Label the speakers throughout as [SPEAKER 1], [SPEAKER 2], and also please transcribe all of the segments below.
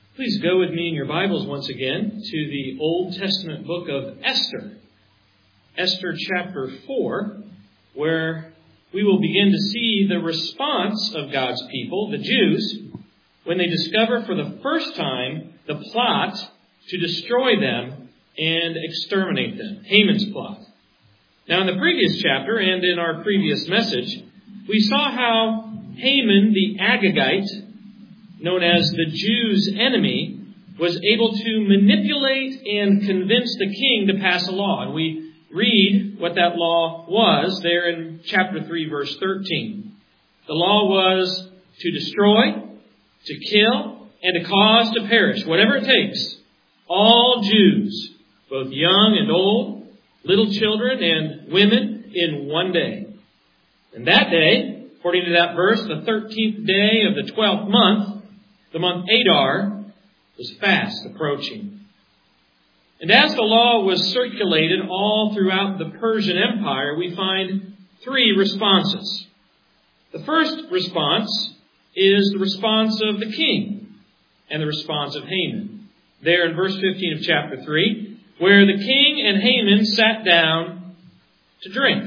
[SPEAKER 1] Please go with me in your Bibles once again to the Old Testament book of Esther. Esther chapter 4, where we will begin to see the response of God's people, the Jews, when they discover for the first time the plot to destroy them and exterminate them, Haman's plot. Now in the previous chapter and in our previous message, we saw how Haman the Agagite, known as the Jews' enemy, was able to manipulate and convince the king to pass a law. And we read what that law was there in chapter 3, verse 13. The law was to destroy, to kill, and to cause to perish, whatever it takes, all Jews, both young and old, little children and women, in one day. And that day, according to that verse, the 13th day of the 12th month, the month Adar, was fast approaching. And as the law was circulated all throughout the Persian Empire, we find three responses. The first response is the response of the king and the response of Haman. There in verse 15 of chapter 3, where the king and Haman sat down to drink.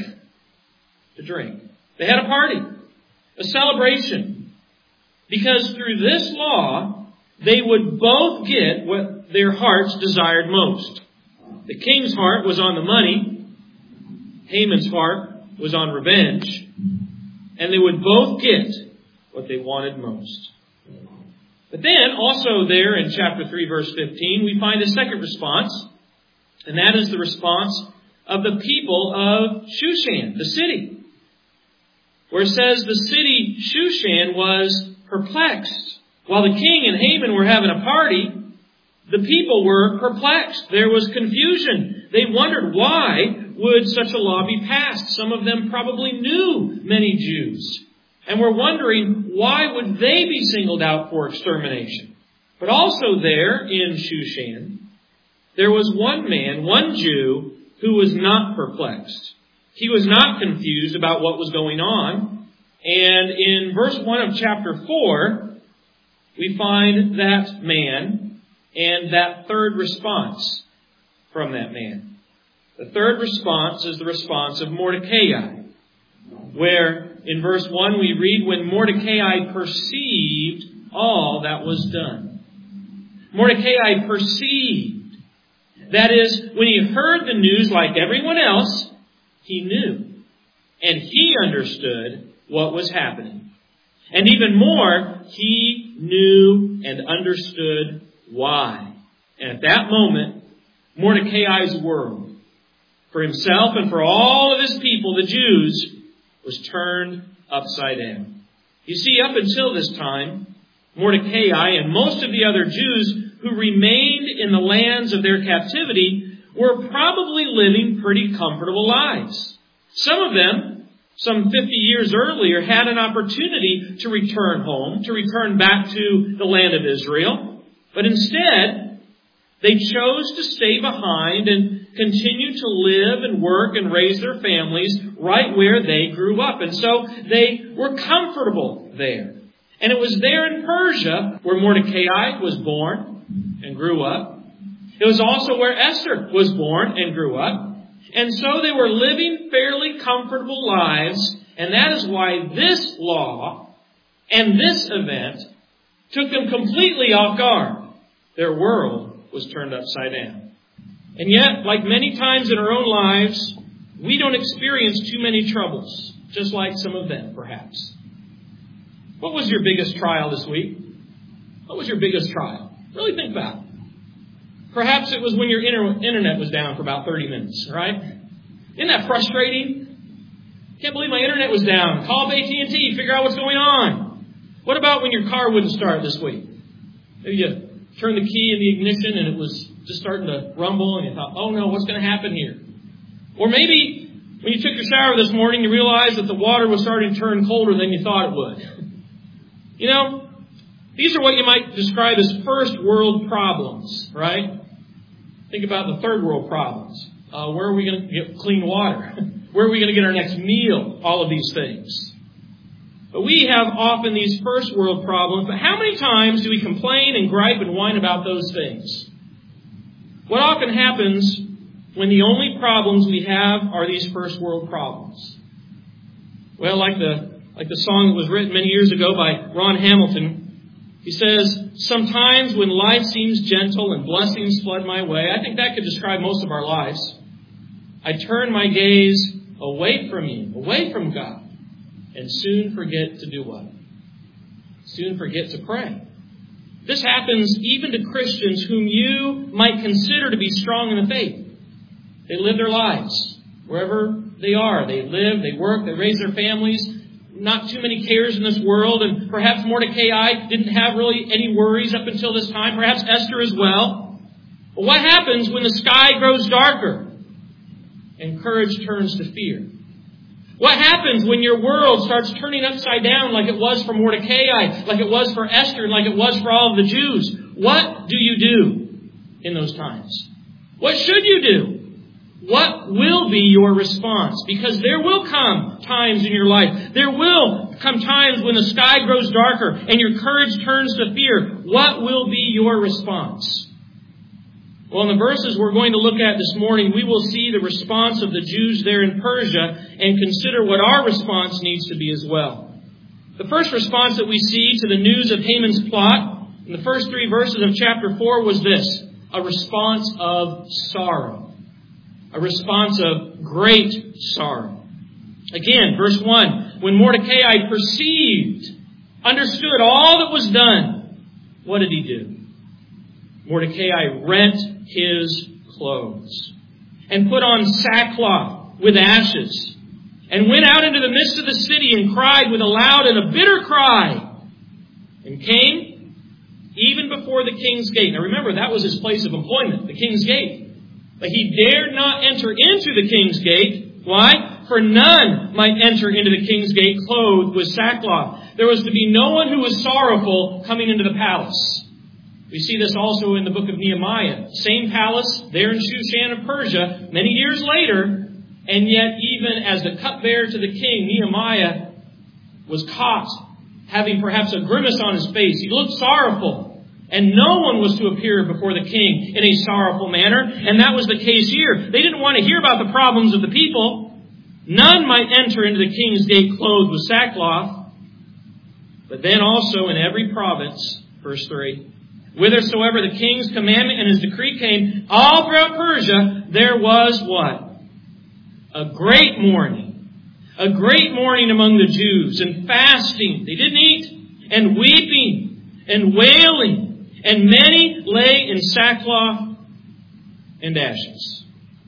[SPEAKER 1] They had a party, a celebration. Because through this law, they would both get what their hearts desired most. The king's heart was on the money. Haman's heart was on revenge. And they would both get what they wanted most. But then, also there in chapter 3, verse 15, we find a second response. And that is the response of the people of Shushan, the city. Where it says the city Shushan was perplexed. While the king and Haman were having a party, the people were perplexed. There was confusion. They wondered why would such a law be passed. Some of them probably knew many Jews and were wondering why would they be singled out for extermination. But also there in Shushan, there was one man, one Jew, who was not perplexed. He was not confused about what was going on. And in verse 1 of chapter 4, we find that man and that third response from that man. The third response is the response of Mordecai, where in verse 1 we read, when Mordecai perceived all that was done. Mordecai perceived. That is, when he heard the news like everyone else, he knew. And he understood what was happening. And even more, he knew and understood why. And at that moment, Mordecai's world, for himself and for all of his people, the Jews, was turned upside down. You see, up until this time, Mordecai and most of the other Jews who remained in the lands of their captivity were probably living pretty comfortable lives. Some of them, some 50 years earlier, had an opportunity to return home, to return back to the land of Israel. But instead, they chose to stay behind and continue to live and work and raise their families right where they grew up. And so they were comfortable there. And it was there in Persia where Mordecai was born and grew up. It was also where Esther was born and grew up. And so they were living fairly comfortable lives, and that is why this law and this event took them completely off guard. Their world was turned upside down. And yet, like many times in our own lives, we don't experience too many troubles, just like some of them, perhaps. What was your biggest trial this week? What was your biggest trial? Really think about it. Perhaps it was when your internet was down for about 30 minutes, right? Isn't that frustrating? Can't believe my internet was down. Call AT&T, figure out what's going on. What about when your car wouldn't start this week? Maybe you turned the key in the ignition and it was just starting to rumble and you thought, oh no, what's going to happen here? Or maybe when you took your shower this morning, you realized that the water was starting to turn colder than you thought it would. You know, these are what you might describe as first world problems, right? Think about the third world problems. Where are we going to get clean water? Where are we going to get our next meal? All of these things. But we have often these first world problems. But how many times do we complain and gripe and whine about those things? What often happens when the only problems we have are these first world problems? Well, like the song that was written many years ago by Ron Hamilton, he says, sometimes when life seems gentle and blessings flood my way, I think that could describe most of our lives, I turn my gaze away from you, away from God, and soon forget to do what? Soon forget to pray. This happens even to Christians whom you might consider to be strong in the faith. They live their lives wherever they are. They live, they work, they raise their families. Not too many cares in this world. And perhaps Mordecai didn't have really any worries up until this time. Perhaps Esther as well. But what happens when the sky grows darker and courage turns to fear? What happens when your world starts turning upside down like it was for Mordecai, like it was for Esther, and like it was for all of the Jews? What do you do in those times? What should you do? What will be your response? Because there will come times in your life. There will come times when the sky grows darker and your courage turns to fear. What will be your response? Well, in the verses we're going to look at this morning, we will see the response of the Jews there in Persia and consider what our response needs to be as well. The first response that we see to the news of Haman's plot in the first 3 verses of chapter 4 was this: a response of sorrow. A response of great sorrow. Again, verse 1, when Mordecai understood all that was done, what did he do? Mordecai rent his clothes and put on sackcloth with ashes and went out into the midst of the city and cried with a loud and a bitter cry and came even before the king's gate. Now remember, that was his place of employment, the king's gate. But he dared not enter into the king's gate. Why? For none might enter into the king's gate clothed with sackcloth. There was to be no one who was sorrowful coming into the palace. We see this also in the book of Nehemiah. Same palace there in Shushan of Persia many years later. And yet even as the cupbearer to the king, Nehemiah was caught having perhaps a grimace on his face. He looked sorrowful. And no one was to appear before the king in a sorrowful manner. And that was the case here. They didn't want to hear about the problems of the people. None might enter into the king's gate clothed with sackcloth. But then also in every province, verse 3, whithersoever the king's commandment and his decree came, all throughout Persia, there was what? A great mourning. A great mourning among the Jews, and fasting. They didn't eat. And weeping. And wailing. And many lay in sackcloth and ashes.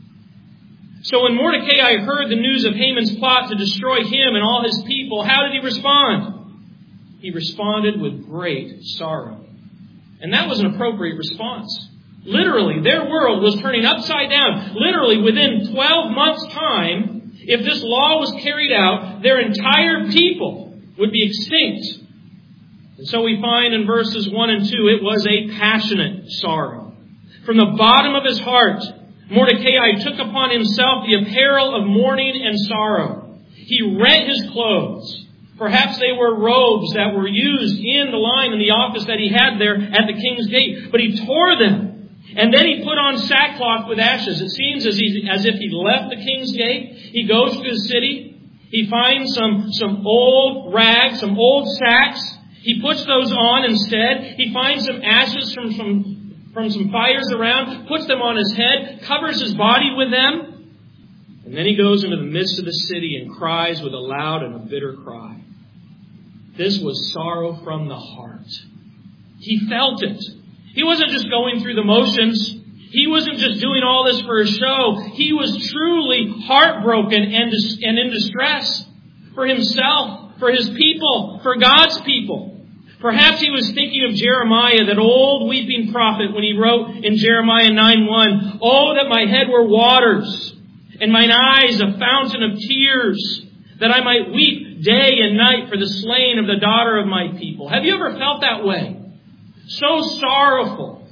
[SPEAKER 1] So when Mordecai heard the news of Haman's plot to destroy him and all his people, how did he respond? He responded with great sorrow. And that was an appropriate response. Literally, their world was turning upside down. Literally, within 12 months' time, if this law was carried out, their entire people would be extinct. And so we find in verses 1 and 2, it was a passionate sorrow. From the bottom of his heart, Mordecai took upon himself the apparel of mourning and sorrow. He rent his clothes. Perhaps they were robes that were used in the line in the office that he had there at the king's gate. But he tore them. And then he put on sackcloth with ashes. It seems as if he left the king's gate. He goes to the city. He finds some old rags, some old sacks. He puts those on instead. He finds some ashes from some fires around, puts them on his head, covers his body with them. And then he goes into the midst of the city and cries with a loud and a bitter cry. This was sorrow from the heart. He felt it. He wasn't just going through the motions. He wasn't just doing all this for a show. He was truly heartbroken and in distress for himself, for his people, for God's people. Perhaps he was thinking of Jeremiah, that old weeping prophet, when he wrote in Jeremiah 9:1, "Oh, that my head were waters, and mine eyes a fountain of tears, that I might weep day and night for the slain of the daughter of my people." Have you ever felt that way? So sorrowful,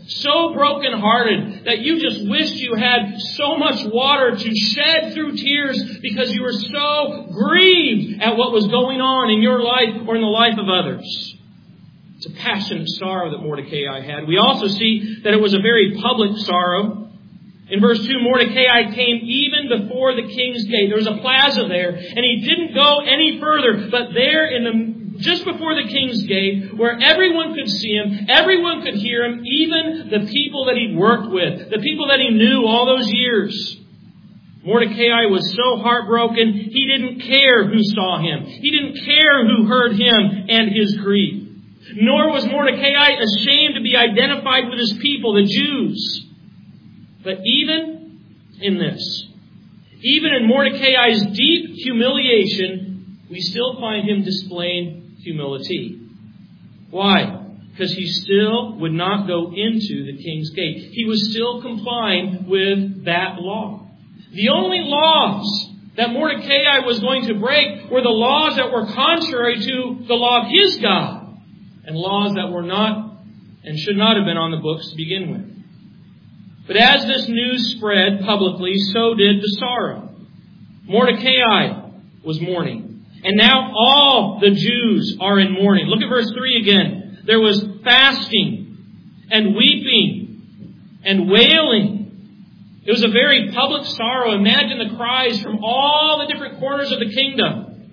[SPEAKER 1] so brokenhearted that you just wished you had so much water to shed through tears because you were so grieved at what was going on in your life or in the life of others. It's a passionate sorrow that Mordecai had. We also see that it was a very public sorrow. In verse 2, Mordecai came even before the king's gate. There was a plaza there, and he didn't go any further, but there just before the king's gate, where everyone could see him, everyone could hear him, even the people that he'd worked with, the people that he knew all those years. Mordecai was so heartbroken, he didn't care who saw him. He didn't care who heard him and his grief. Nor was Mordecai ashamed to be identified with his people, the Jews. But even in this, even in Mordecai's deep humiliation, we still find him displaying humility. Why? Because he still would not go into the king's gate. He was still complying with that law. The only laws that Mordecai was going to break were the laws that were contrary to the law of his God, and laws that were not and should not have been on the books to begin with. But as this news spread publicly, so did the sorrow. Mordecai was mourning. And now all the Jews are in mourning. Look at verse 3 again. There was fasting and weeping and wailing. It was a very public sorrow. Imagine the cries from all the different corners of the kingdom.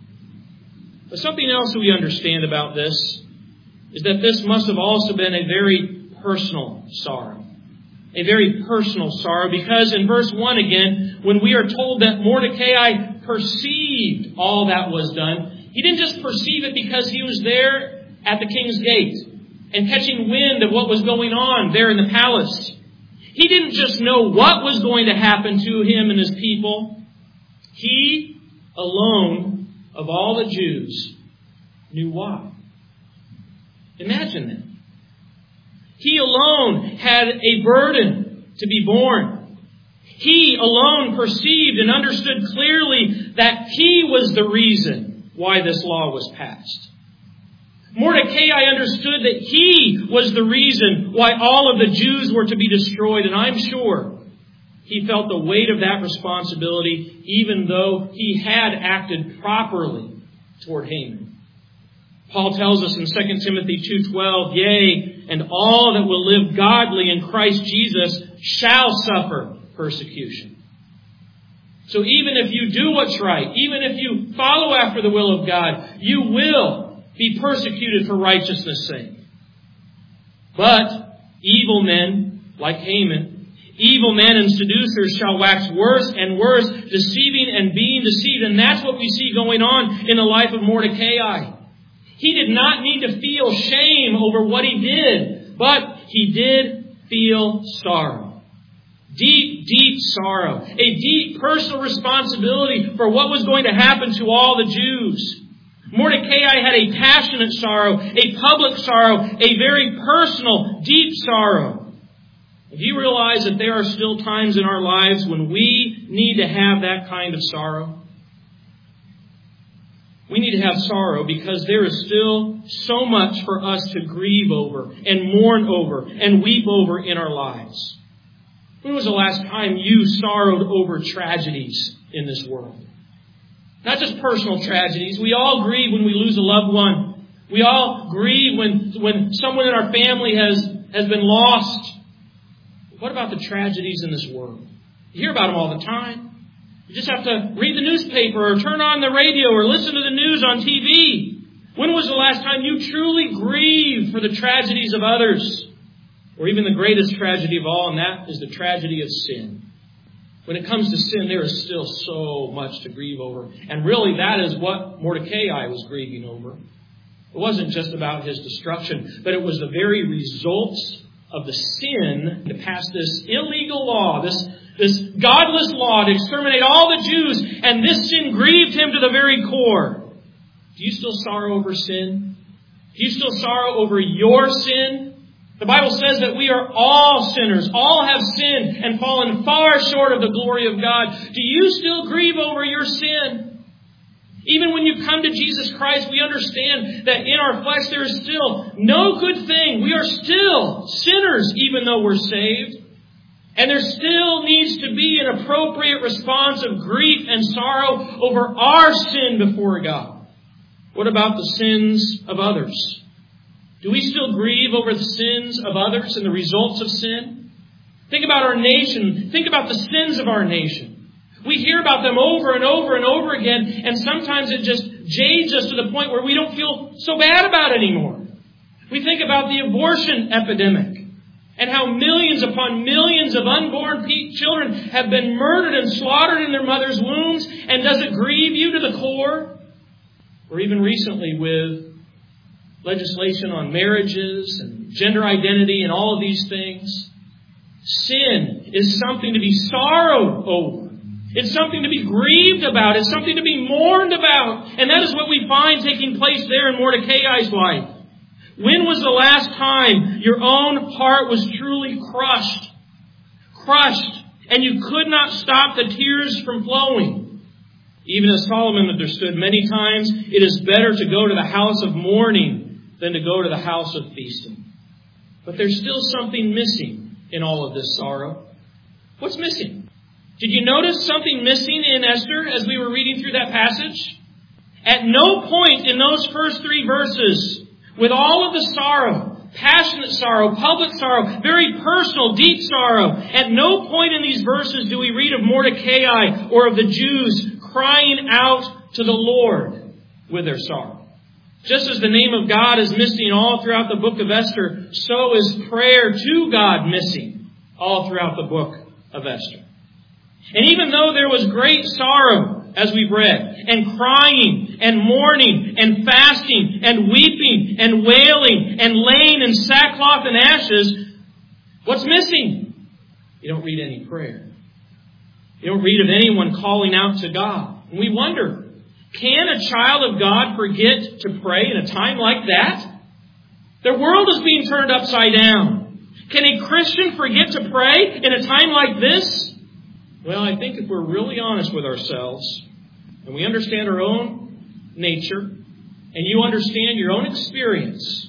[SPEAKER 1] But something else that we understand about this is that this must have also been a very personal sorrow. A very personal sorrow, because in verse 1 again, when we are told that Mordecai perceived all that was done, he didn't just perceive it because he was there at the king's gate and catching wind of what was going on there in the palace. He didn't just know what was going to happen to him and his people. He alone, of all the Jews, knew why. Imagine that. He alone had a burden to be borne. He alone perceived and understood clearly that he was the reason why this law was passed. Mordecai understood that he was the reason why all of the Jews were to be destroyed, and I'm sure he felt the weight of that responsibility, even though he had acted properly toward Haman. Paul tells us in 2 Timothy 2:12, "Yea, and all that will live godly in Christ Jesus shall suffer persecution." So even if you do what's right, even if you follow after the will of God, you will be persecuted for righteousness' sake. But evil men, like Haman, evil men and seducers shall wax worse and worse, deceiving and being deceived. And that's what we see going on in the life of Mordecai. He did not need to feel shame over what he did, but he did feel sorrow. Deep, deep sorrow. A deep personal responsibility for what was going to happen to all the Jews. Mordecai had a passionate sorrow, a public sorrow, a very personal, deep sorrow. Do you realize that there are still times in our lives when we need to have that kind of sorrow? We need to have sorrow because there is still so much for us to grieve over and mourn over and weep over in our lives. When was the last time you sorrowed over tragedies in this world? Not just personal tragedies. We all grieve when we lose a loved one. We all grieve when someone in our family has been lost. What about the tragedies in this world? You hear about them all the time. You just have to read the newspaper or turn on the radio or listen to the news on TV. When was the last time you truly grieved for the tragedies of others? Or even the greatest tragedy of all, and that is the tragedy of sin. When it comes to sin, there is still so much to grieve over. And really, that is what Mordecai was grieving over. It wasn't just about his destruction, but it was the very results of the sin to pass this illegal law, this godless law to exterminate all the Jews, and this sin grieved him to the very core. Do you still sorrow over sin? Do you still sorrow over your sin? The Bible says that we are all sinners. All have sinned and fallen far short of the glory of God. Do you still grieve over your sin? Even when you come to Jesus Christ, we understand that in our flesh there is still no good thing. We are still sinners even though we're saved. And there still needs to be an appropriate response of grief and sorrow over our sin before God. What about the sins of others? Do we still grieve over the sins of others and the results of sin? Think about our nation. Think about the sins of our nation. We hear about them over and over and over again, and sometimes it just jades us to the point where we don't feel so bad about it anymore. We think about the abortion epidemic and how millions upon millions of unborn children have been murdered and slaughtered in their mother's wombs, and does it grieve you to the core? Or even recently with legislation on marriages and gender identity and all of these things. Sin is something to be sorrowed over. It's something to be grieved about. It's something to be mourned about. And that is what we find taking place there in Mordecai's life. When was the last time your own heart was truly crushed? Crushed. And you could not stop the tears from flowing. Even as Solomon understood many times, it is better to go to the house of mourning than to go to the house of feasting. But there's still something missing in all of this sorrow. What's missing? Did you notice something missing in Esther as we were reading through that passage? At no point in those first 3 verses, with all of the sorrow, passionate sorrow, public sorrow, very personal, deep sorrow, at no point in these verses do we read of Mordecai or of the Jews crying out to the Lord with their sorrow. Just as the name of God is missing all throughout the book of Esther, so is prayer to God missing all throughout the book of Esther. And even though there was great sorrow, as we've read, and crying, and mourning, and fasting, and weeping, and wailing, and laying in sackcloth and ashes, what's missing? You don't read any prayer. You don't read of anyone calling out to God. And we wonder, can a child of God forget to pray in a time like that? The world is being turned upside down. Can a Christian forget to pray in a time like this? Well, I think if we're really honest with ourselves, and we understand our own nature, and you understand your own experience,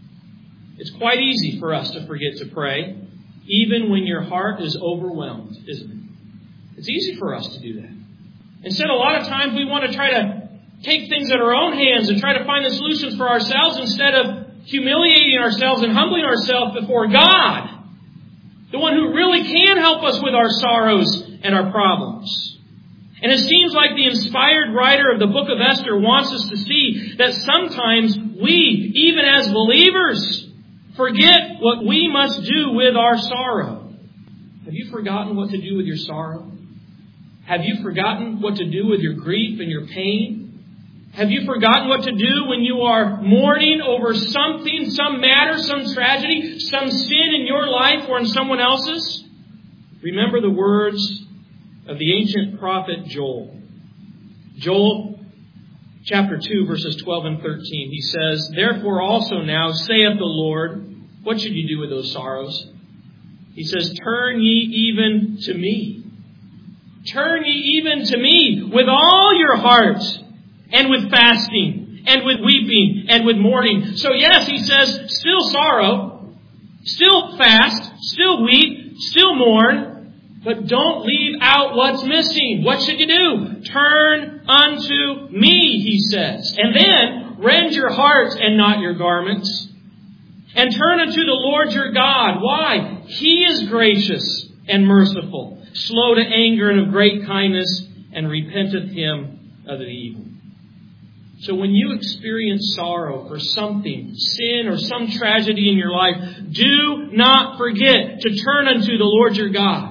[SPEAKER 1] it's quite easy for us to forget to pray, even when your heart is overwhelmed, isn't it? It's easy for us to do that. Instead, a lot of times we want to try to take things in our own hands and try to find the solutions for ourselves instead of humiliating ourselves and humbling ourselves before God, the one who really can help us with our sorrows and our problems. And it seems like the inspired writer of the book of Esther wants us to see that sometimes we, even as believers, forget what we must do with our sorrow. Have you forgotten what to do with your sorrow? Have you forgotten what to do with your grief and your pain? Have you forgotten what to do when you are mourning over something, some matter, some tragedy, some sin in your life or in someone else's? Remember the words of the ancient prophet Joel. Joel chapter 2 verses 12 and 13. He says, "Therefore also now saith the Lord," what should you do with those sorrows? He says, "Turn ye even to me. Turn ye even to me with all your heart, and with fasting, and with weeping, and with mourning." So yes, he says, still sorrow, still fast, still weep, still mourn, but don't leave out what's missing. What should you do? Turn unto me, he says. And then rend your heart and not your garments. And turn unto the Lord your God. Why? He is gracious and merciful, slow to anger and of great kindness, and repenteth him of the evil. So when you experience sorrow for something, sin or some tragedy in your life, do not forget to turn unto the Lord your God.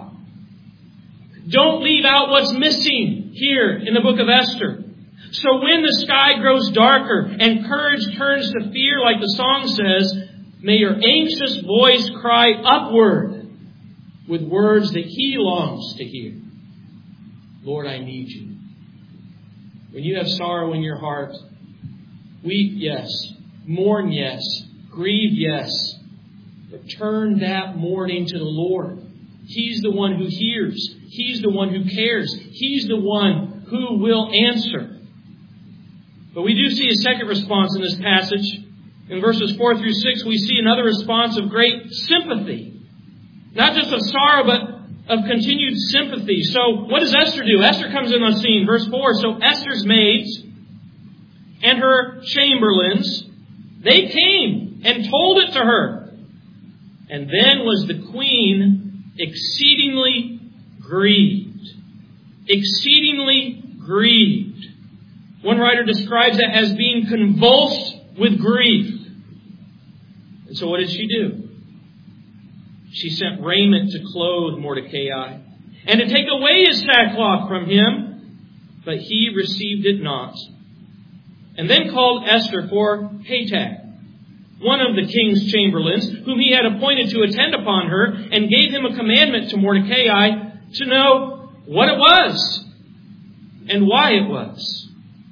[SPEAKER 1] Don't leave out what's missing here in the book of Esther. So when the sky grows darker and courage turns to fear, like the song says, may your anxious voice cry upward with words that He longs to hear. Lord, I need you. When you have sorrow in your heart, weep, yes. Mourn, yes. Grieve, yes. But turn that mourning to the Lord. He's the one who hears. He's the one who cares. He's the one who will answer. But we do see a second response in this passage. In verses 4 through 6, we see another response of great sympathy. Not just of sorrow, but of continued sympathy. So what does Esther do? Esther comes in on scene. Verse 4, so Esther's maids and her chamberlains, they came and told it to her. And then was the queen exceedingly grieved. Exceedingly grieved. One writer describes it as being convulsed with grief. And so what did she do? She sent raiment to clothe Mordecai and to take away his sackcloth from him, but he received it not. And then called Esther for Hatach, one of the king's chamberlains, whom he had appointed to attend upon her, and gave him a commandment to Mordecai to know what it was and why it was.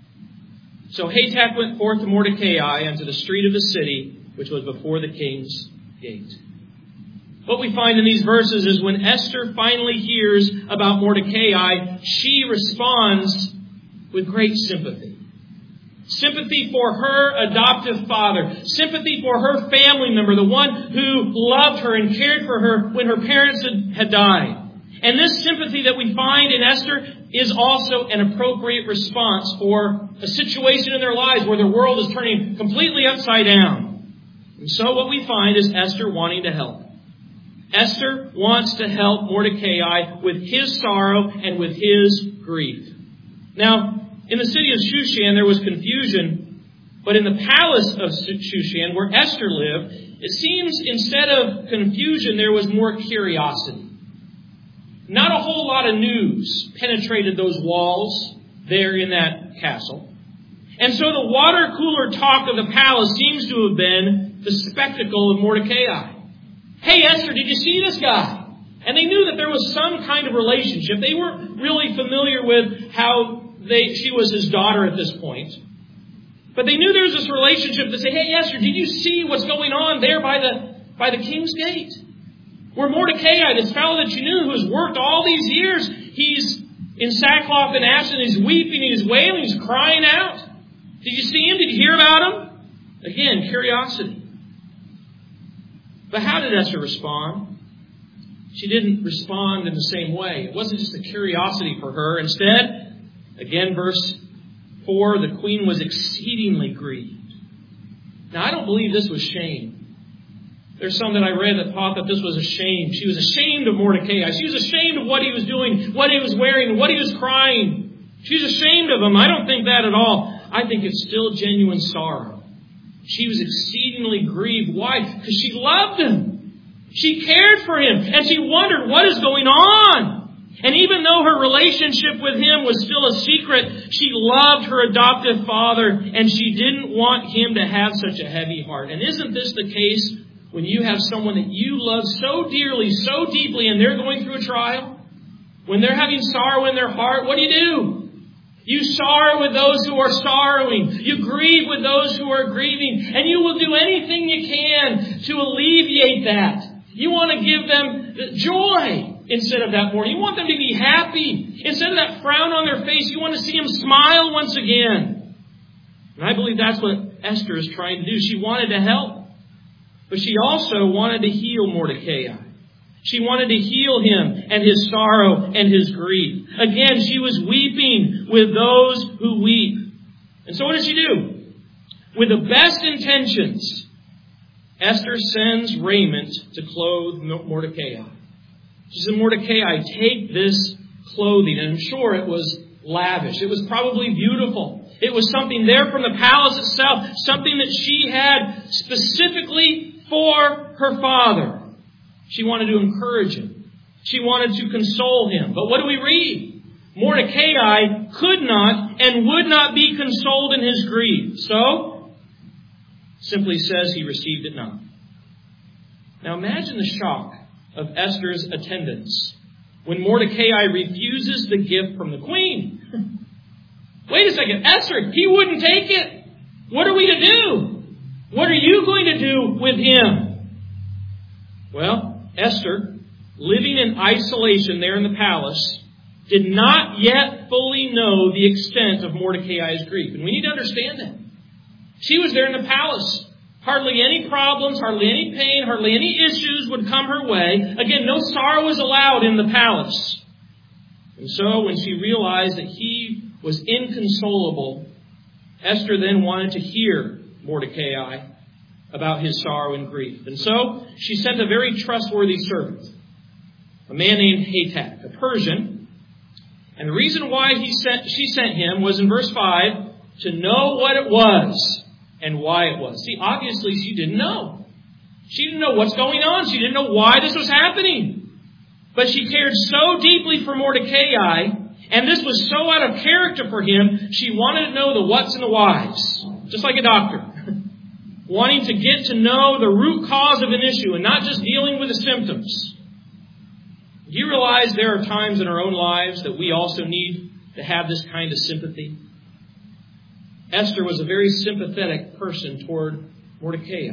[SPEAKER 1] So Hatach went forth to Mordecai unto the street of the city, which was before the king's gate. What we find in these verses is when Esther finally hears about Mordecai, she responds with great sympathy. Sympathy for her adoptive father. Sympathy for her family member, the one who loved her and cared for her when her parents had died. And this sympathy that we find in Esther is also an appropriate response for a situation in their lives where their world is turning completely upside down. And so what we find is Esther wanting to help. Esther wants to help Mordecai with his sorrow and with his grief. Now, in the city of Shushan, there was confusion, but in the palace of Shushan, where Esther lived, it seems instead of confusion, there was more curiosity. Not a whole lot of news penetrated those walls there in that castle. And so the water cooler talk of the palace seems to have been the spectacle of Mordecai. Hey, Esther, did you see this guy? And they knew that there was some kind of relationship. They weren't really familiar with how she was his daughter at this point. But they knew there was this relationship to say, hey, Esther, did you see what's going on there by the king's gate? Where Mordecai, this fellow that you knew who has worked all these years, he's in sackcloth and ashes, and he's weeping, he's wailing, he's crying out. Did you see him? Did you hear about him? Again, curiosity. But how did Esther respond? She didn't respond in the same way. It wasn't just a curiosity for her. Instead, again, verse 4, the queen was exceedingly grieved. Now, I don't believe this was shame. There's some that I read that thought that this was a shame. She was ashamed of Mordecai. She was ashamed of what he was doing, what he was wearing, what he was crying. She was ashamed of him. I don't think that at all. I think it's still genuine sorrow. She was exceedingly grieved. Why? Because she loved him. She cared for him. And she wondered what is going on. And even though her relationship with him was still a secret, she loved her adoptive father, and she didn't want him to have such a heavy heart. And isn't this the case when you have someone that you love so dearly, so deeply, and they're going through a trial? When they're having sorrow in their heart, what do? You sorrow with those who are sorrowing. You grieve with those who are grieving. And you will do anything you can to alleviate that. You want to give them joy instead of that mourning. You want them to be happy. Instead of that frown on their face, you want to see them smile once again. And I believe that's what Esther is trying to do. She wanted to help. But she also wanted to heal Mordecai. She wanted to heal him and his sorrow and his grief. Again, she was weeping with those who weep. And so what does she do? With the best intentions, Esther sends raiment to clothe Mordecai. She said, Mordecai, take this clothing. And I'm sure it was lavish. It was probably beautiful. It was something there from the palace itself, something that she had specifically for her father. She wanted to encourage him. She wanted to console him. But what do we read? Mordecai could not and would not be consoled in his grief. So, simply says he received it not. Now imagine the shock of Esther's attendants when Mordecai refuses the gift from the queen. Wait a second, Esther, he wouldn't take it. What are we to do? What are you going to do with him? Well, Esther, living in isolation there in the palace, did not yet fully know the extent of Mordecai's grief. And we need to understand that. She was there in the palace. Hardly any problems, hardly any pain, hardly any issues would come her way. Again, no sorrow was allowed in the palace. And so when she realized that he was inconsolable, Esther then wanted to hear Mordecai about his sorrow and grief. And so she sent a very trustworthy servant, a man named Hatak, a Persian. And the reason why she sent him was in verse 5, to know what it was and why it was. See, obviously she didn't know. She didn't know what's going on. She didn't know why this was happening. But she cared so deeply for Mordecai, and this was so out of character for him, she wanted to know the whats and the whys. Just like a doctor. Wanting to get to know the root cause of an issue and not just dealing with the symptoms. Do you realize there are times in our own lives that we also need to have this kind of sympathy? Esther was a very sympathetic person toward Mordecai.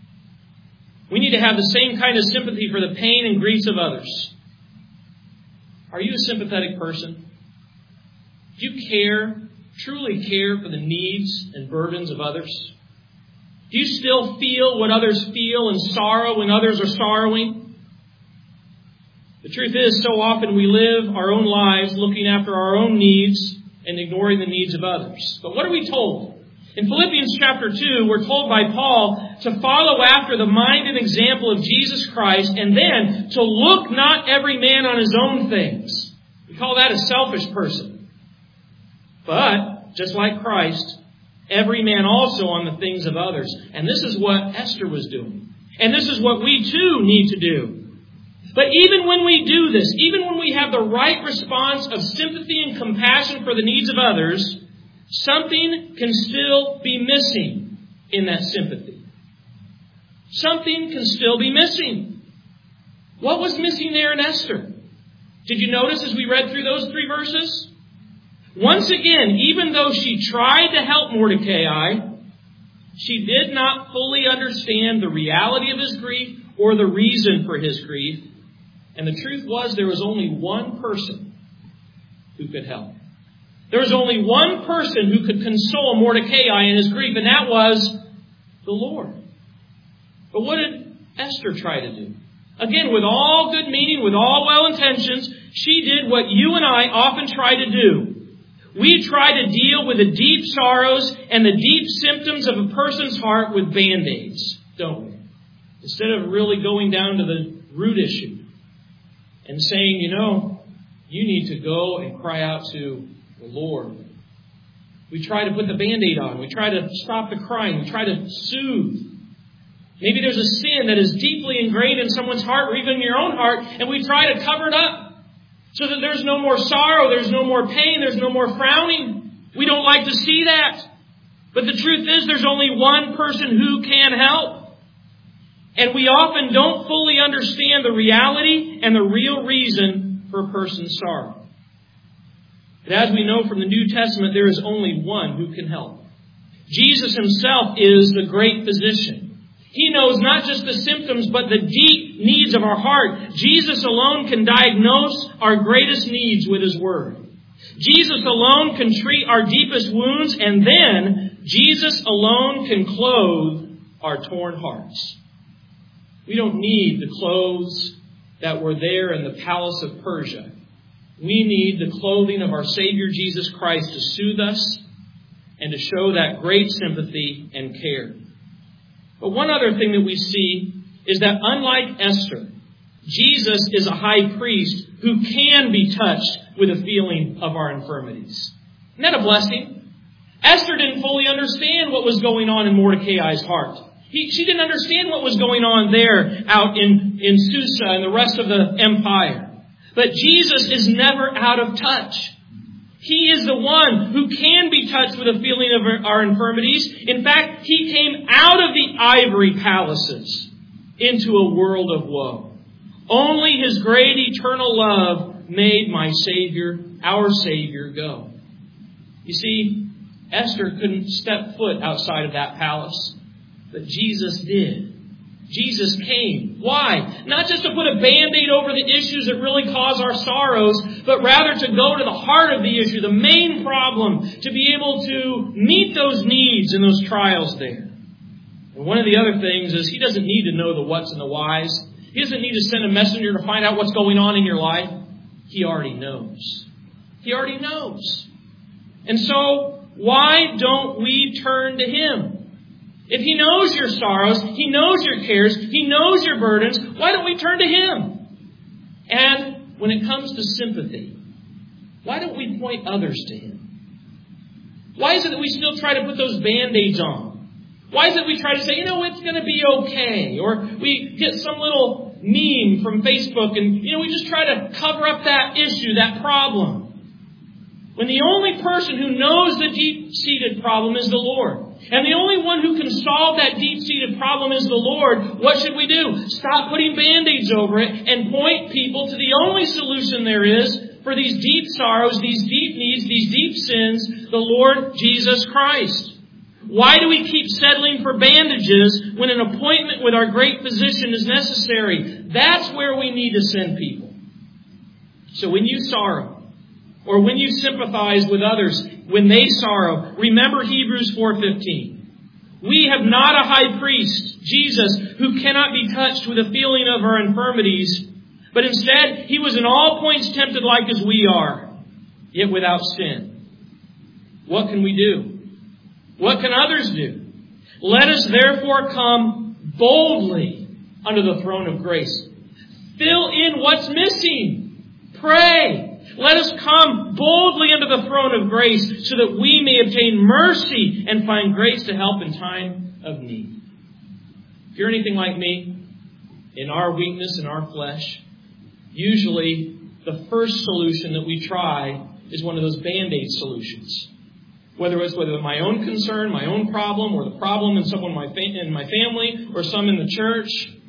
[SPEAKER 1] We need to have the same kind of sympathy for the pain and griefs of others. Are you a sympathetic person? Do you truly care for the needs and burdens of others? Do you still feel what others feel and sorrow when others are sorrowing? The truth is, so often we live our own lives looking after our own needs and ignoring the needs of others. But what are we told? In Philippians chapter 2, we're told by Paul to follow after the mind and example of Jesus Christ, and then to look not every man on his own things. We call that a selfish person. But, just like Christ, every man also on the things of others. And this is what Esther was doing. And this is what we too need to do. But even when we do this, even when we have the right response of sympathy and compassion for the needs of others, something can still be missing in that sympathy. Something can still be missing. What was missing there in Esther? Did you notice as we read through those 3 verses? Once again, even though she tried to help Mordecai, she did not fully understand the reality of his grief or the reason for his grief. And the truth was, there was only one person who could help. There was only one person who could console Mordecai in his grief, and that was the Lord. But what did Esther try to do? Again, with all good meaning, with all well intentions, she did what you and I often try to do. We try to deal with the deep sorrows and the deep symptoms of a person's heart with Band-Aids, don't we? Instead of really going down to the root issue and saying, you need to go and cry out to the Lord. We try to put the Band-Aid on. We try to stop the crying. We try to soothe. Maybe there's a sin that is deeply ingrained in someone's heart or even in your own heart, and we try to cover it up so that there's no more sorrow, there's no more pain, there's no more frowning. We don't like to see that. But the truth is, there's only one person who can help. And we often don't fully understand the reality and the real reason for a person's sorrow. But as we know from the New Testament, there is only one who can help. Jesus himself is the great physician. He knows not just the symptoms, but the deep needs of our heart. Jesus alone can diagnose our greatest needs with his word. Jesus alone can treat our deepest wounds, and then Jesus alone can clothe our torn hearts. We don't need the clothes that were there in the palace of Persia. We need the clothing of our Savior Jesus Christ to soothe us and to show that great sympathy and care. But one other thing that we see is that unlike Esther, Jesus is a high priest who can be touched with a feeling of our infirmities. Isn't that a blessing? Esther didn't fully understand what was going on in Mordecai's heart. She didn't understand what was going on there out in Susa and the rest of the empire. But Jesus is never out of touch. He is the one who can be touched with a feeling of our infirmities. In fact, he came out of the ivory palaces into a world of woe. Only his great eternal love made my Savior, our Savior, go. You see, Esther couldn't step foot outside of that palace, but Jesus did. Jesus came. Why? Not just to put a Band-Aid over the issues that really cause our sorrows, but rather to go to the heart of the issue, the main problem, to be able to meet those needs and those trials there. And one of the other things is He doesn't need to know the what's and the whys. He doesn't need to send a messenger to find out what's going on in your life. He already knows. He already knows. And so, why don't we turn to Him? If He knows your sorrows, He knows your cares, He knows your burdens, why don't we turn to Him? And when it comes to sympathy, why don't we point others to Him? Why is it that we still try to put those Band-Aids on? Why is it we try to say, it's going to be okay? Or we get some little meme from Facebook and, we just try to cover up that issue, that problem. When the only person who knows the deep-seated problem is the Lord. And the only one who can solve that deep-seated problem is the Lord. What should we do? Stop putting Band-Aids over it and point people to the only solution there is for these deep sorrows, these deep needs, these deep sins, the Lord Jesus Christ. Why do we keep settling for bandages when an appointment with our great physician is necessary? That's where we need to send people. So when you sorrow, or when you sympathize with others when they sorrow, remember Hebrews 4:15. We have not a high priest, Jesus, who cannot be touched with the feeling of our infirmities, but instead He was in all points tempted like as we are, yet without sin. What can we do? What can others do? Let us therefore come boldly under the throne of grace. Fill in what's missing. Pray. Let us come boldly under the throne of grace so that we may obtain mercy and find grace to help in time of need. If you're anything like me, in our weakness, in our flesh, usually the first solution that we try is one of those Band-Aid solutions. Whether it's my own concern, my own problem, or the problem in someone in my family, or some in the church,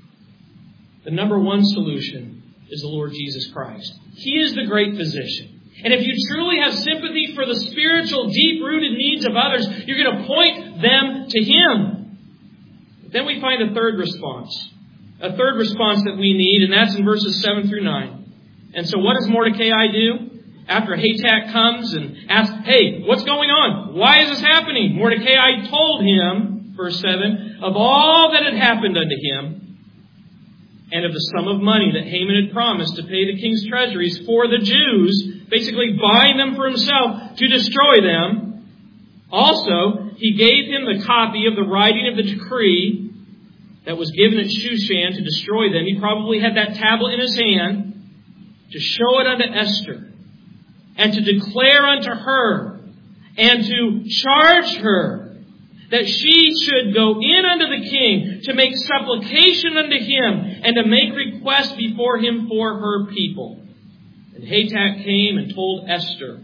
[SPEAKER 1] the number one solution is the Lord Jesus Christ. He is the great physician. And if you truly have sympathy for the spiritual, deep-rooted needs of others, you're going to point them to Him. But then we find a third response. A third response that we need, and that's in verses 7 through 9. And so what does Mordecai do? After Hatak comes and asks, hey, what's going on? Why is this happening? Mordecai told him, verse 7, of all that had happened unto him, and of the sum of money that Haman had promised to pay the king's treasuries for the Jews, basically buying them for himself to destroy them. Also, he gave him the copy of the writing of the decree that was given at Shushan to destroy them. He probably had that tablet in his hand to show it unto Esther and to declare unto her and to charge her that she should go in unto the king to make supplication unto him and to make request before him for her people. And Hatak came and told Esther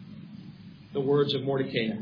[SPEAKER 1] the words of Mordecai.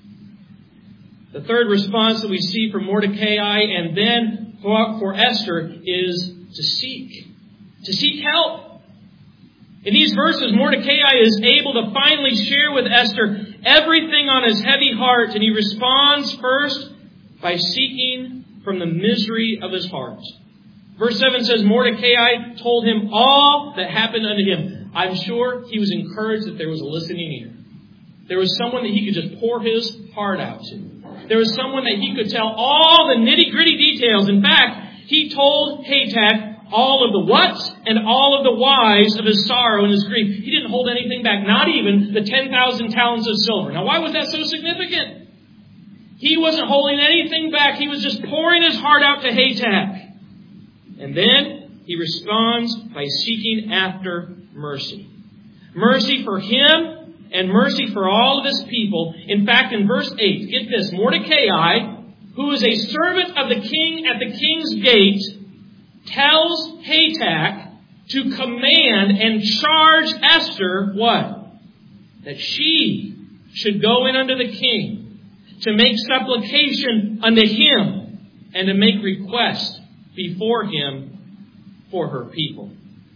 [SPEAKER 1] The third response that we see from Mordecai and then for Esther is to seek help. In these verses, Mordecai is able to finally share with Esther everything on his heavy heart, and he responds first by seeking from the misery of his heart. Verse 7 says, Mordecai told him all that happened unto him. I'm sure he was encouraged that there was a listening ear. There was someone that he could just pour his heart out to. There was someone that he could tell all the nitty-gritty details. In fact, he told Hatak all of the whats and all of the whys of his sorrow and his grief. He didn't hold anything back, not even the 10,000 talents of silver. Now, why was that so significant? He wasn't holding anything back. He was just pouring his heart out to Hatak. And then he responds by seeking after mercy. Mercy for him and mercy for all of his people. In fact, in verse 8, get this, Mordecai, who is a servant of the king at the king's gate, tells Hatak to command and charge Esther, what? That she should go in unto the king to make supplication unto him and to make request before him for her people.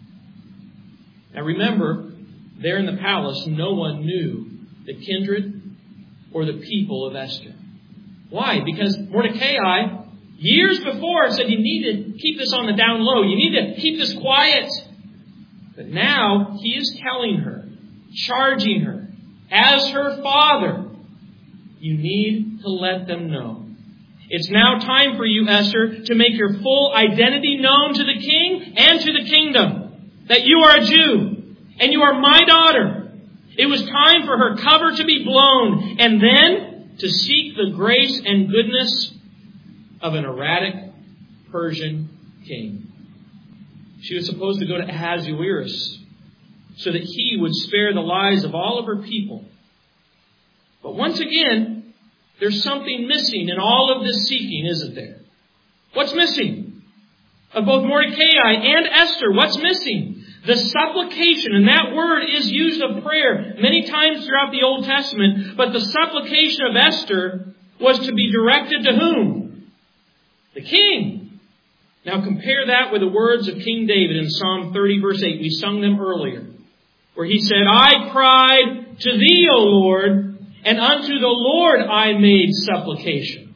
[SPEAKER 1] Now remember, there in the palace, no one knew the kindred or the people of Esther. Why? Because Mordecai Years before said you need to keep this on the down low. You need to keep this quiet. But now he is telling her, charging her, as her father, you need to let them know. It's now time for you, Esther, to make your full identity known to the king and to the kingdom. That you are a Jew and you are my daughter. It was time for her cover to be blown and then to seek the grace and goodness of an erratic Persian king. She was supposed to go to Ahasuerus so that he would spare the lives of all of her people. But once again, there's something missing in all of this seeking, isn't there? What's missing? Of both Mordecai and Esther, what's missing? The supplication, and that word is used of prayer many times throughout the Old Testament, but the supplication of Esther was to be directed to whom? The king. Now compare that with the words of King David in Psalm 30 verse 8. We sung them earlier, where he said, I cried to thee, O Lord, and unto the Lord I made supplication.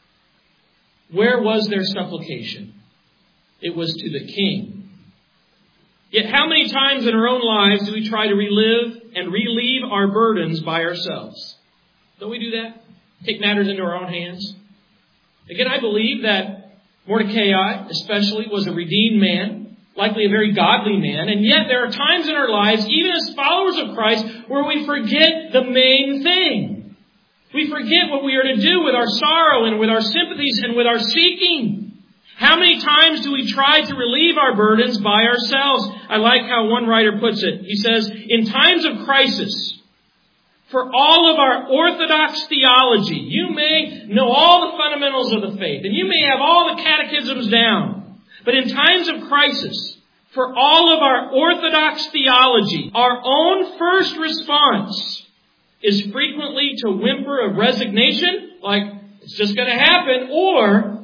[SPEAKER 1] Where was their supplication? It was to the king. Yet how many times in our own lives do we try to relive and relieve our burdens by ourselves? Don't we do that? Take matters into our own hands? Again, I believe that Mordecai, especially, was a redeemed man, likely a very godly man, and yet there are times in our lives, even as followers of Christ, where we forget the main thing. We forget what we are to do with our sorrow and with our sympathies and with our seeking. How many times do we try to relieve our burdens by ourselves? I like how one writer puts it. He says, in times of crisis, for all of our orthodox theology, you may know all the fundamentals of the faith, and you may have all the catechisms down. But in times of crisis, for all of our orthodox theology, our own first response is frequently to whimper of resignation, like it's just going to happen, or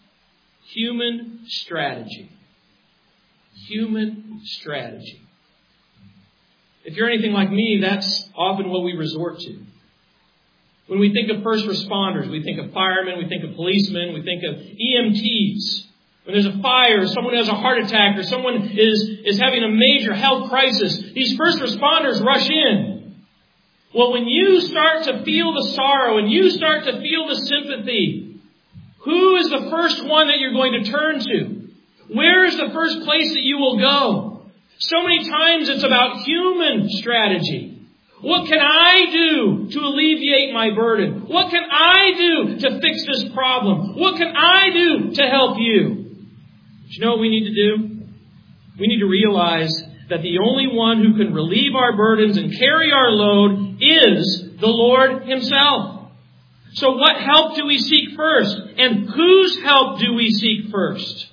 [SPEAKER 1] human strategy. Human strategy. If you're anything like me, that's often what we resort to. When we think of first responders, we think of firemen, we think of policemen, we think of EMTs. When there's a fire, someone has a heart attack, or someone is having a major health crisis, these first responders rush in. Well, when you start to feel the sorrow and you start to feel the sympathy, who is the first one that you're going to turn to? Where is the first place that you will go? So many times it's about human strategy. What can I do to alleviate my burden? What can I do to fix this problem? What can I do to help you? But you know what we need to do? We need to realize that the only one who can relieve our burdens and carry our load is the Lord Himself. So what help do we seek first? And whose help do we seek first?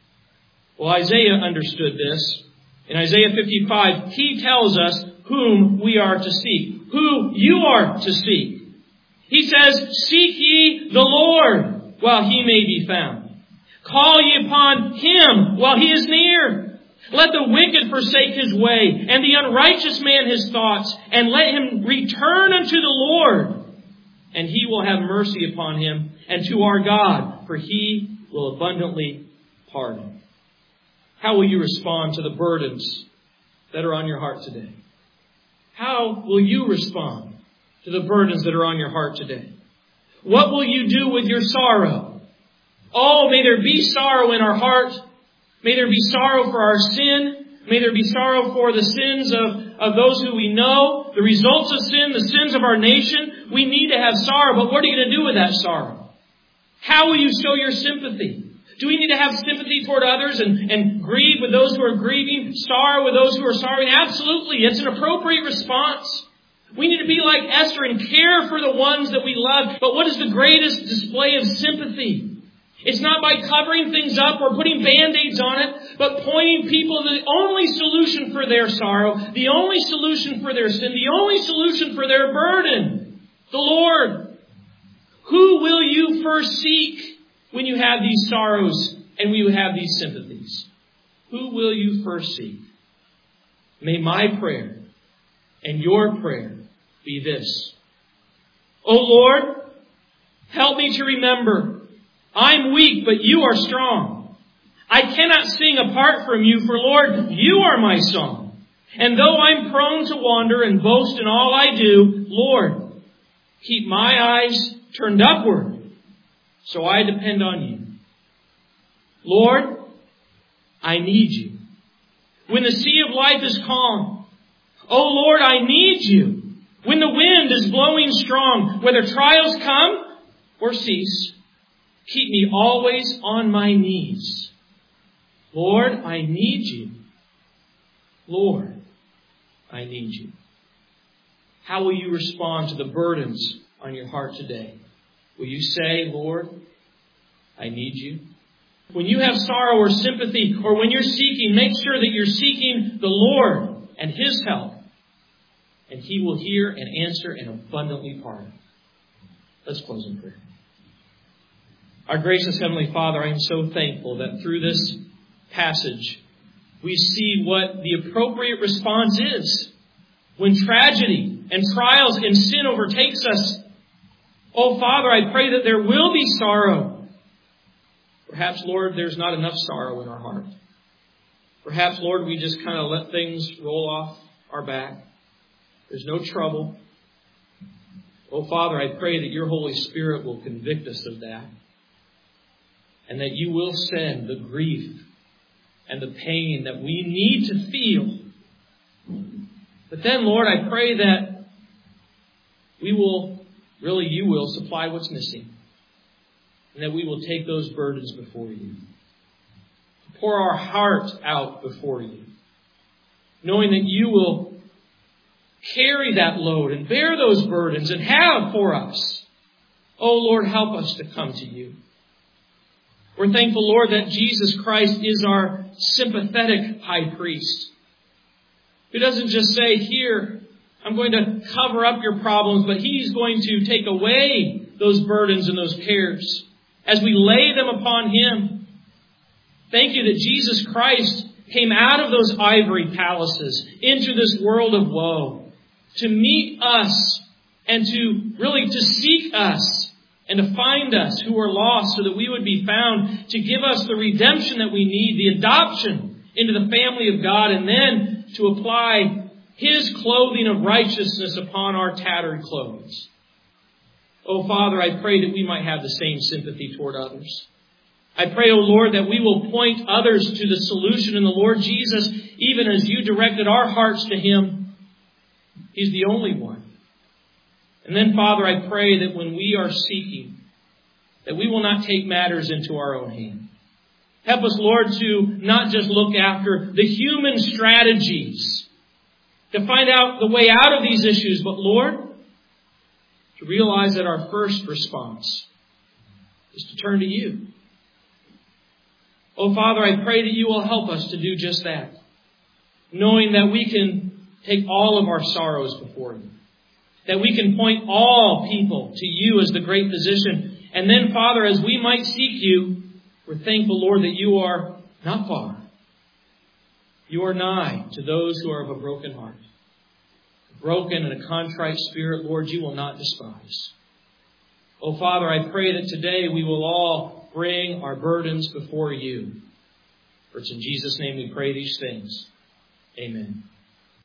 [SPEAKER 1] Well, Isaiah understood this. In Isaiah 55, he tells us whom we are to seek, who you are to seek. He says, seek ye the Lord while He may be found. Call ye upon Him while He is near. Let the wicked forsake his way, and the unrighteous man his thoughts, and let him return unto the Lord, and He will have mercy upon him, and to our God, for He will abundantly pardon. How will you respond to the burdens that are on your heart today? How will you respond to the burdens that are on your heart today? What will you do with your sorrow? Oh, may there be sorrow in our heart. May there be sorrow for our sin. May there be sorrow for the sins of those who we know, the results of sin, the sins of our nation. We need to have sorrow, but what are you going to do with that sorrow? How will you show your sympathy? Do we need to have sympathy toward others and grieve with those who are grieving, sorrow with those who are sorrowing? Absolutely. It's an appropriate response. We need to be like Esther and care for the ones that we love. But what is the greatest display of sympathy? It's not by covering things up or putting Band-Aids on it, but pointing people to the only solution for their sorrow, the only solution for their sin, the only solution for their burden, the Lord. Who will you first seek when you have these sorrows and when you have these sympathies? Who will you first seek? May my prayer and your prayer be this. O Lord, help me to remember I'm weak, but you are strong. I cannot sing apart from you, for Lord, you are my song. And though I'm prone to wander and boast in all I do, Lord, keep my eyes turned upward, so I depend on you. Lord, I need you. When the sea of life is calm, oh Lord, I need you. When the wind is blowing strong, whether trials come or cease, keep me always on my knees. Lord, I need you. Lord, I need you. How will you respond to the burdens on your heart today? Will you say, Lord, I need you? When you have sorrow or sympathy, or when you're seeking, make sure that you're seeking the Lord and His help. And He will hear and answer and abundantly pardon. Let's close in prayer. Our gracious Heavenly Father, I am so thankful that through this passage, we see what the appropriate response is when tragedy and trials and sin overtakes us. Oh, Father, I pray that there will be sorrow. Perhaps, Lord, there's not enough sorrow in our heart. Perhaps, Lord, we just kind of let things roll off our back. There's no trouble. Oh, Father, I pray that your Holy Spirit will convict us of that. And that you will send the grief and the pain that we need to feel. But then, Lord, I pray that you will supply what's missing. And that we will take those burdens before you. Pour our heart out before you. Knowing that you will carry that load and bear those burdens and have for us. Oh, Lord, help us to come to you. We're thankful, Lord, that Jesus Christ is our sympathetic high priest. Who doesn't just say, here, I'm going to cover up your problems, but He's going to take away those burdens and those cares as we lay them upon Him. Thank you that Jesus Christ came out of those ivory palaces into this world of woe to meet us and to seek us and to find us who are lost so that we would be found, to give us the redemption that we need, the adoption into the family of God, and then to apply His clothing of righteousness upon our tattered clothes. Oh, Father, I pray that we might have the same sympathy toward others. I pray, oh Lord, that we will point others to the solution in the Lord Jesus, even as you directed our hearts to Him. He's the only one. And then, Father, I pray that when we are seeking, that we will not take matters into our own hand. Help us, Lord, to not just look after the human strategies to find out the way out of these issues, but, Lord, to realize that our first response is to turn to you. Oh, Father, I pray that you will help us to do just that, knowing that we can take all of our sorrows before you, that we can point all people to you as the great physician. And then, Father, as we might seek you, we're thankful, Lord, that you are not far. You are nigh to those who are of a broken heart. A broken and a contrite spirit, Lord, you will not despise. Oh, Father, I pray that today we will all bring our burdens before you. For it's in Jesus' name we pray these things. Amen.